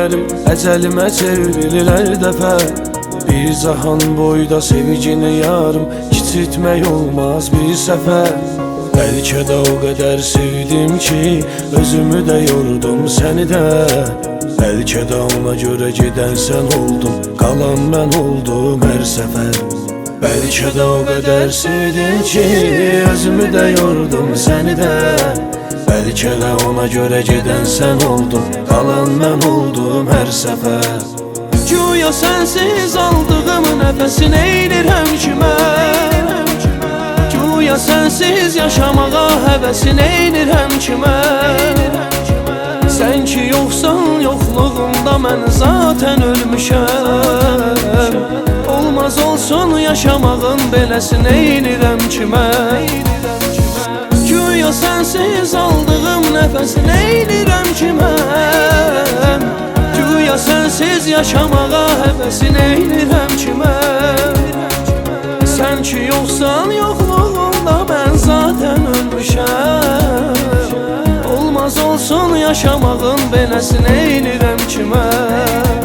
günlərim əcəlimə çevrilir hər dəfə. Bir cahan boyda sevgini yarım, kiçiltmək olmaz bir səfər. Bəlkə də o qədər sevdim ki, özümü də yordum səni də. Bəlkə də ona görə gedən sən oldun, qalan mən oldum hər səfər. Bəlkə də o qədər sevdim ki, özümü də yordum səni də. Bəlkə də ona görə gedən sən oldun, qalan mən oldum hər səfər. Güya sənsiz aldığım nəfəsi neynirəm ki mən? Güya sənsiz yaşamağa həvəsi neynirəm ki mən? Sən ki yoxsan yoxluğumda mən zaten ölmüşəm. Olmaz olsun yaşamağın beləsi neynirəm ki mən? Güya sənsiz aldığım nəfəsi neynirəm ki mən? Güya sənsiz yaşamağa həvəsi neynirəm ki mən? Sən ki yoxsan yoxluğunda mən zaten ölmüşəm. Olmaz olsun yaşamağın beləsi neynirəm ki mən?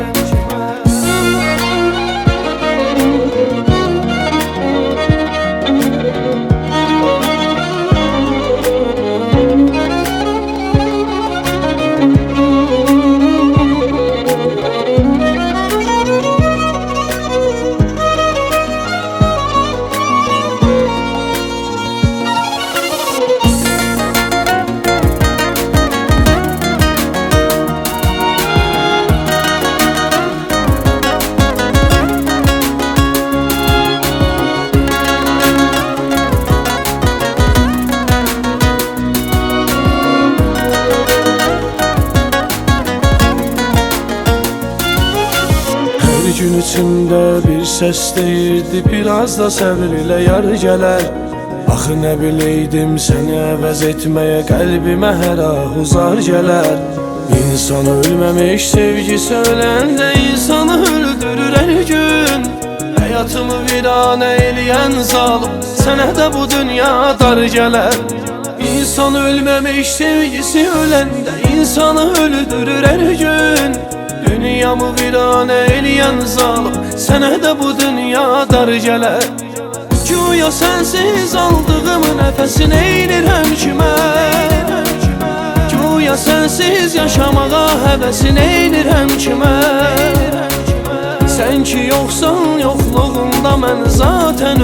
Gün içimdə bir səs deyirdi, biraz da səbr ilə yarı gələr. Axı nə biləydim səni əvəz etməyə, qəlbimə hər ah uzar gələr. İnsan ölməmiş, sevgisi öləndə insanı öldürür hər gün. Həyatımı viranə eləyən zalım, sənə də bu dünya dar gələr. İnsan ölməmiş, sevgisi öləndə insanı öldürür hər gün. Dünyamı viranə eləyən zalım, sənə də bu dünya dar gələr. Güya sənsiz aldığım nəfəsi neynirəm ki mən? Güya sənsiz yaşamağa həvəsi neynirəm ki mən? Sən ki yoxsan yoxluğunda mən zaten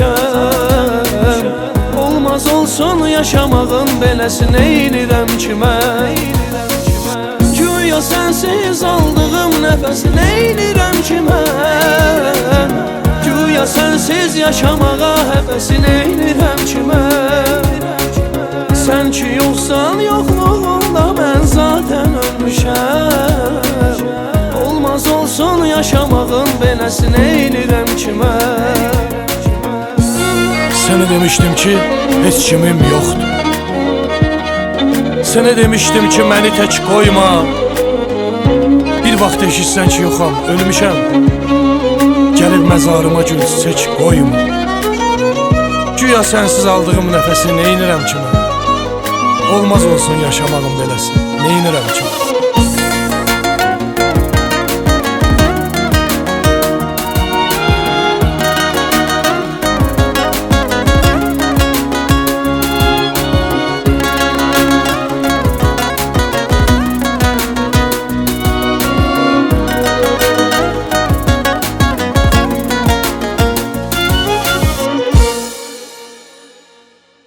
ölmüşəm. Olmaz olsun yaşamağın beləsi neynirəm ki mən? Güya sənsiz aldığım nəfəsi neynirəm ki mən? Güya sənsiz yaşamağa həvəsi neynirəm ki mən? Sən ki yoxsan yoxluğunda mən zaten ölmüşəm. Olmaz olsun yaşamağın beləsi neynirəm ki mən? Sənə demişdim ki, heç kimim yoxdur. Sənə demişdim ki, məni tək qoyma. Bir vaxt eşitsən ki, yoxam, ölmüşəm. Gəlib məzarıma gül çiçək qoyma. Güya sənsiz aldığım nəfəsi neynirəm ki mən? Olmaz olsun yaşamağım beləsi, neynirəm ki mən?